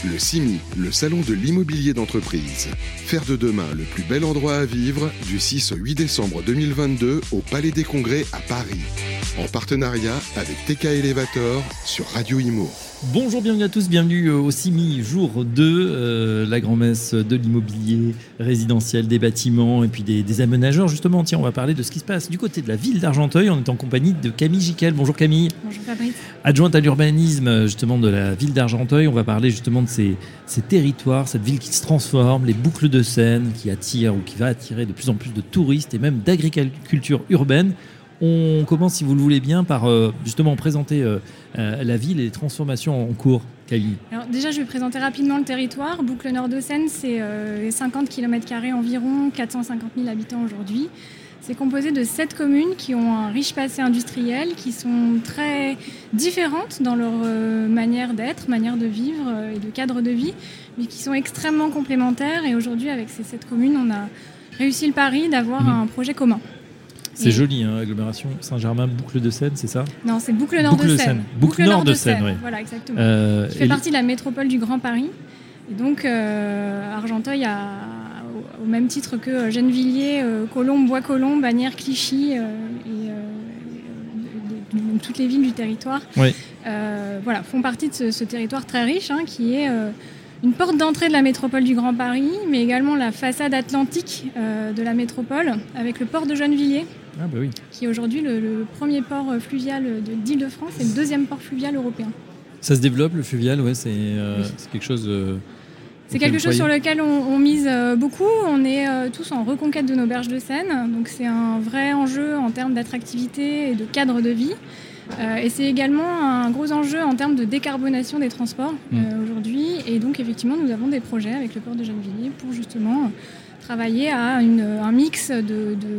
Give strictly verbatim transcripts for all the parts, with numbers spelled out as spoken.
Le C I M I, le salon de l'immobilier d'entreprise. Faire de demain le plus bel endroit à vivre du six au huit décembre deux mille vingt-deux au Palais des Congrès à Paris. En partenariat avec T K Elevator sur Radio Imo. Bonjour, bienvenue à tous, bienvenue au C I M I jour deux, euh, la grand-messe de l'immobilier résidentiel, des bâtiments et puis des, des aménageurs. Justement, tiens, on va parler de ce qui se passe du côté de la ville d'Argenteuil. On est en compagnie de Camille Jiquel. Bonjour Camille. Bonjour Fabrice. Adjointe à l'urbanisme justement de la ville d'Argenteuil. On va parler justement de ces, ces territoires, cette ville qui se transforme, les boucles de Seine qui attirent ou qui va attirer de plus en plus de touristes et même d'agriculture urbaine. On commence, si vous le voulez bien, par euh, justement présenter euh, euh, la ville et les transformations en cours. Camille. Alors déjà, je vais présenter rapidement le territoire. Boucle Nord de Seine, c'est euh, cinquante kilomètres carrés environ, quatre cent cinquante mille habitants aujourd'hui. C'est composé de sept communes qui ont un riche passé industriel, qui sont très différentes dans leur euh, manière d'être, manière de vivre euh, et de cadre de vie, mais qui sont extrêmement complémentaires. Et aujourd'hui, avec ces sept communes, on a réussi le pari d'avoir mmh. un projet commun. C'est et... joli, hein, agglomération Saint-Germain, Boucle de Seine, c'est ça ? Non, c'est Boucle Nord Boucle de Seine. Boucle, Boucle Nord de Seine, oui. Voilà, exactement. Euh, qui fait partie de la métropole du Grand Paris. Et donc, euh, Argenteuil, a, au, au même titre que Gennevilliers, euh, Colombes, Bois-Colombes, Bagnères, Clichy euh, et euh, de, de, de, de, toutes les villes du territoire, oui. euh, voilà, font partie de ce, ce territoire très riche, hein, qui est euh, une porte d'entrée de la métropole du Grand Paris, mais également la façade atlantique euh, de la métropole, avec le port de Gennevilliers. Ah bah oui. Qui est aujourd'hui le, le premier port fluvial de, d'Île-de-France et le deuxième port fluvial européen. Ça se développe, le fluvial, ouais, c'est, euh, oui. c'est quelque chose... Euh, c'est quelque chose sur lequel on, on mise euh, beaucoup. On est euh, tous en reconquête de nos berges de Seine, donc c'est un vrai enjeu en termes d'attractivité et de cadre de vie. Euh, et c'est également un gros enjeu en termes de décarbonation des transports euh, mmh. aujourd'hui. Et donc effectivement, nous avons des projets avec le port de Gennevilliers pour justement travailler à une, un mix de... de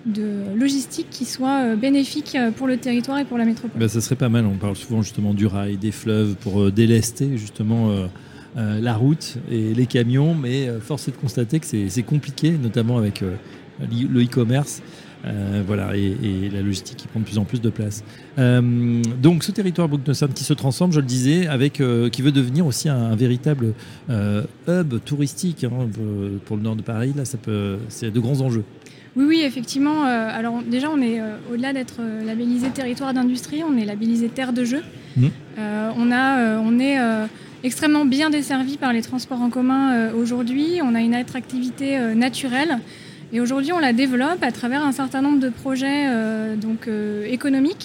de logistique qui soit bénéfique pour le territoire et pour la métropole. Ben, ça serait pas mal, on parle souvent justement du rail, des fleuves pour délester justement euh, euh, la route et les camions, mais euh, force est de constater que c'est, c'est compliqué, notamment avec euh, le e-commerce. Euh, voilà, et, et la logistique qui prend de plus en plus de place. Euh, donc ce territoire Boucle de Seine qui se transforme, je le disais, avec, euh, qui veut devenir aussi un, un véritable euh, hub touristique hein, pour le nord de Paris. Là, ça peut, c'est de grands enjeux. Oui, oui, effectivement. Euh, alors déjà, on est euh, au-delà d'être euh, labellisé territoire d'industrie, on est labellisé terre de jeu. Mmh. Euh, on a, euh, on est euh, extrêmement bien desservi par les transports en commun euh, aujourd'hui. On a une attractivité euh, naturelle et aujourd'hui, on la développe à travers un certain nombre de projets euh, donc euh, économiques.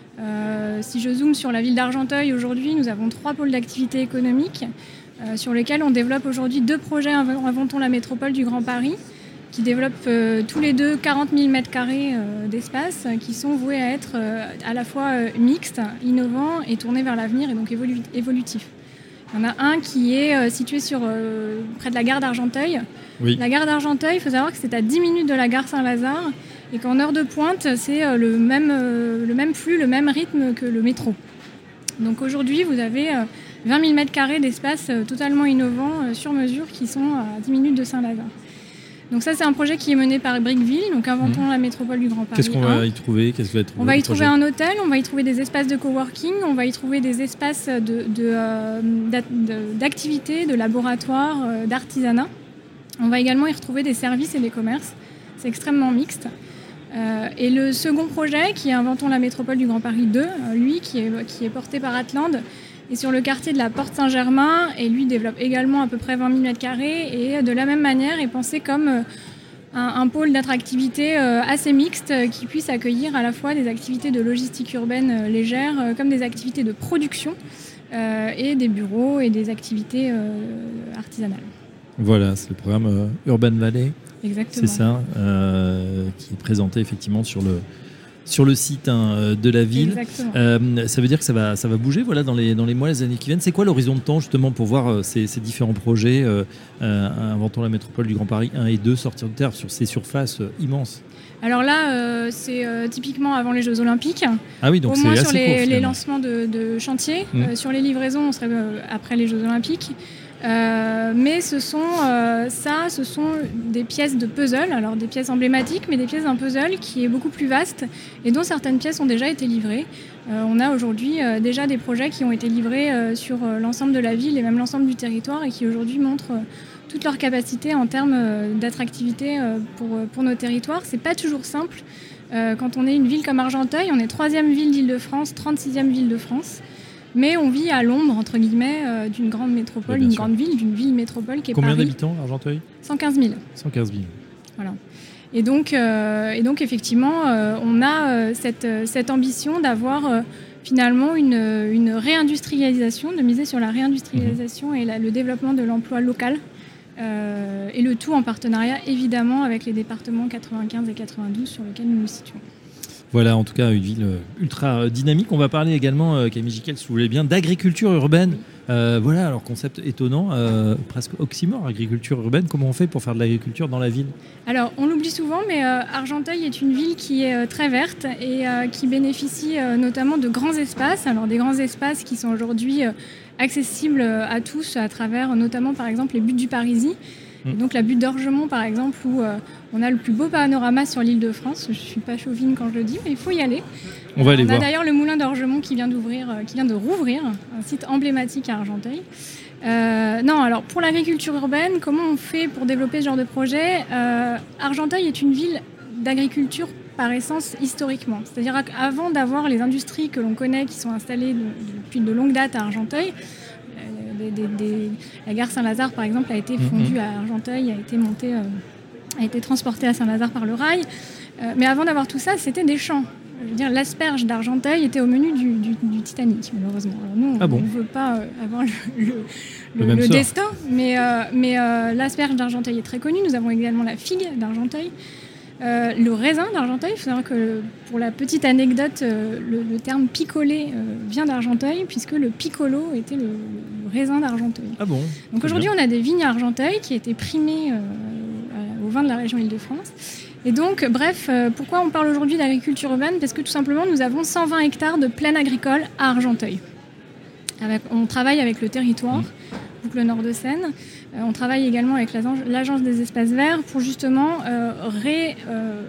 Euh, si je zoome sur la ville d'Argenteuil, aujourd'hui, nous avons trois pôles d'activité économique euh, sur lesquels on développe aujourd'hui deux projets Inventons la métropole du Grand Paris, qui développent euh, tous les deux quarante mille mètres carrés euh, d'espace euh, qui sont voués à être euh, à la fois euh, mixtes, innovants et tournés vers l'avenir et donc évolu- évolutifs. Il y en a un qui est euh, situé sur, euh, près de la gare d'Argenteuil. Oui. La gare d'Argenteuil, il faut savoir que c'est à dix minutes de la gare Saint-Lazare et qu'en heure de pointe, c'est euh, le, même, euh, le même flux, le même rythme que le métro. Donc aujourd'hui, vous avez euh, vingt mille mètres carrés d'espace euh, totalement innovants euh, sur mesure qui sont à dix minutes de Saint-Lazare. Donc ça, c'est un projet qui est mené par Brickville, donc Inventons mmh. la métropole du Grand Paris. Qu'est-ce qu'on va y trouver Qu'est-ce que va être On va y trouver un hôtel, on va y trouver des espaces de coworking, on va y trouver des espaces de, de, euh, d'activités, de laboratoires, euh, d'artisanat. On va également y retrouver des services et des commerces. C'est extrêmement mixte. Euh, et le second projet, qui est Inventons la métropole du Grand Paris deux, euh, lui, qui est, qui est porté par Atlande, et sur le quartier de la Porte Saint-Germain, et lui développe également à peu près vingt mille mètres carrés, et de la même manière est pensé comme un, un pôle d'attractivité assez mixte qui puisse accueillir à la fois des activités de logistique urbaine légère, comme des activités de production, euh, et des bureaux et des activités euh, artisanales. Voilà, c'est le programme euh, Urban Valley. Exactement. C'est ça, euh, qui est présenté effectivement sur le... sur le site hein, de la ville. Euh, ça veut dire que ça va, ça va bouger voilà, dans, les, dans les mois, les années qui viennent. C'est quoi l'horizon de temps justement pour voir euh, ces, ces différents projets euh, euh, Inventons la métropole du Grand Paris un et deux sortir de terre sur ces surfaces euh, immenses? Alors là, euh, c'est euh, typiquement avant les Jeux Olympiques. Ah oui, donc Au c'est moins assez sur les, court, les lancements de, de chantier. Mmh. Euh, sur les livraisons, on serait euh, après les Jeux Olympiques. Euh, mais ce sont, euh, ça, ce sont des pièces de puzzle, alors des pièces emblématiques, mais des pièces d'un puzzle qui est beaucoup plus vaste et dont certaines pièces ont déjà été livrées. Euh, on a aujourd'hui euh, déjà des projets qui ont été livrés euh, sur euh, l'ensemble de la ville et même l'ensemble du territoire et qui aujourd'hui montrent euh, toute leur capacité en termes euh, d'attractivité euh, pour, pour nos territoires. C'est pas toujours simple. Euh, quand on est une ville comme Argenteuil, on est troisième ville d'Île-de-France, trente-sixième ville de France. Mais on vit à l'ombre, entre guillemets, euh, d'une grande métropole, d'une grande ville, d'une ville métropole qui est Combien Paris. Combien d'habitants, Argenteuil ? cent quinze mille. cent quinze mille. Voilà. Et donc, euh, et donc effectivement, euh, on a euh, cette, cette ambition d'avoir euh, finalement une, une réindustrialisation, de miser sur la réindustrialisation mmh. et la, le développement de l'emploi local. Euh, et le tout en partenariat, évidemment, avec les départements quatre-vingt-quinze et quatre-vingt-douze sur lesquels nous nous situons. Voilà, en tout cas, une ville ultra dynamique. On va parler également, euh, Camille Jiquel, si vous voulez bien, d'agriculture urbaine. Euh, voilà, alors concept étonnant, euh, presque oxymore, agriculture urbaine. Comment on fait pour faire de l'agriculture dans la ville ? Alors, on l'oublie souvent, mais euh, Argenteuil est une ville qui est euh, très verte et euh, qui bénéficie euh, notamment de grands espaces. Alors, des grands espaces qui sont aujourd'hui euh, accessibles à tous à travers notamment, par exemple, les buttes du Parisis. Et donc la butte d'Orgemont, par exemple, où euh, on a le plus beau panorama sur l'île de France. Je ne suis pas chauvine quand je le dis, mais il faut y aller. On va aller on voir. On a d'ailleurs le moulin d'Orgemont qui vient d'ouvrir, euh, qui vient de rouvrir, un site emblématique à Argenteuil. Euh, non, alors pour l'agriculture urbaine, comment on fait pour développer ce genre de projet ? euh, Argenteuil est une ville d'agriculture par essence historiquement. C'est-à-dire qu'avant d'avoir les industries que l'on connaît qui sont installées de, de, depuis de longue date à Argenteuil, Des, des, des... la gare Saint-Lazare, par exemple, a été fondue à Argenteuil, a été montée, euh, a été transportée à Saint-Lazare par le rail. Euh, mais avant d'avoir tout ça, c'était des champs. Je veux dire, l'asperge d'Argenteuil était au menu du, du, du Titanic, malheureusement. Alors nous, on ne ah bon veut pas euh, avoir le, le, le, le, le destin, mais, euh, mais euh, l'asperge d'Argenteuil est très connue. Nous avons également la figue d'Argenteuil. Euh, le raisin d'Argenteuil, il faut savoir que pour la petite anecdote, euh, le, le terme picolé euh, vient d'Argenteuil, puisque le piccolo était le, le raisin d'Argenteuil. Ah bon ? Donc aujourd'hui, bien. On a des vignes à Argenteuil qui étaient primées euh, au vin de la région Île-de-France. Et donc, bref, euh, pourquoi on parle aujourd'hui d'agriculture urbaine ? Parce que tout simplement, nous avons cent vingt hectares de plaine agricole à Argenteuil. Avec, on travaille avec le territoire, mmh. Boucle Nord de Seine. Euh, on travaille également avec l'Agence des espaces verts pour justement euh, ré, euh,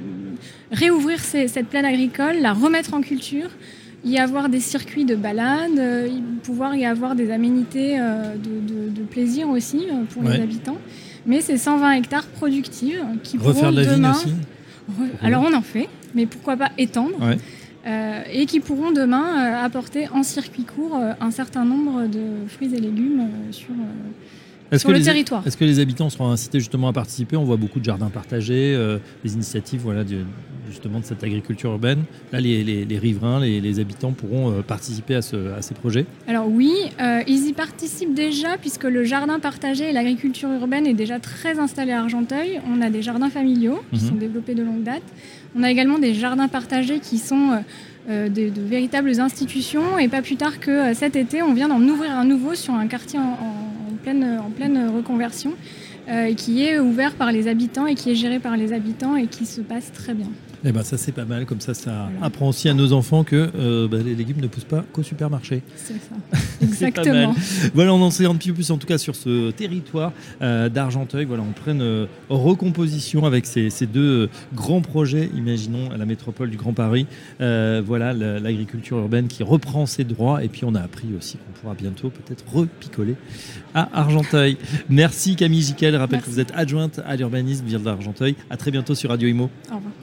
réouvrir ces, cette plaine agricole, la remettre en culture, y avoir des circuits de balade, euh, pouvoir y avoir des aménités euh, de, de, de plaisir aussi euh, pour ouais. les habitants. Mais c'est cent vingt hectares productifs qui Refaire pourront de la demain... vigne aussi re... Alors on en fait, mais pourquoi pas étendre ouais. euh, et qui pourront demain euh, apporter en circuit court euh, un certain nombre de fruits et légumes euh, sur... Euh, Est-ce sur que le les, territoire. Est-ce que les habitants seront incités justement à participer ? On voit beaucoup de jardins partagés, euh, des initiatives voilà, de, justement de cette agriculture urbaine. Là, les, les, les riverains, les, les habitants pourront euh, participer à, ce, à ces projets ? Alors oui, euh, ils y participent déjà puisque le jardin partagé et l'agriculture urbaine est déjà très installé à Argenteuil. On a des jardins familiaux qui mmh. sont développés de longue date. On a également des jardins partagés qui sont... Euh, Euh, de, de véritables institutions et pas plus tard que euh, cet été on vient d'en ouvrir un nouveau sur un quartier en, en, en, pleine, en pleine reconversion euh, qui est ouvert par les habitants et qui est géré par les habitants et qui se passe très bien. Eh ben ça c'est pas mal, comme ça ça voilà. apprend aussi à nos enfants que euh, bah, les légumes ne poussent pas qu'au supermarché. C'est ça, exactement. Voilà, on en sait un petit peu plus en tout cas sur ce territoire euh, d'Argenteuil. Voilà, on prenne euh, recomposition avec ces, ces deux euh, grands projets, imaginons à la métropole du Grand Paris. Euh, voilà, l'agriculture urbaine qui reprend ses droits et puis on a appris aussi qu'on pourra bientôt peut-être repicoler à Argenteuil. Merci Camille Jiquel, je rappelle Merci. que vous êtes adjointe à l'urbanisme ville d'Argenteuil. À très bientôt sur Radio Imo. Au revoir.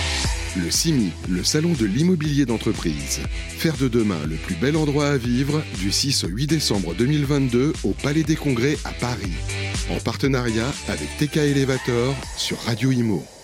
Le C I M I, le salon de l'immobilier d'entreprise. Faire de demain le plus bel endroit à vivre du six au huit décembre deux mille vingt-deux au Palais des Congrès à Paris. En partenariat avec T K Elevator sur Radio Imo.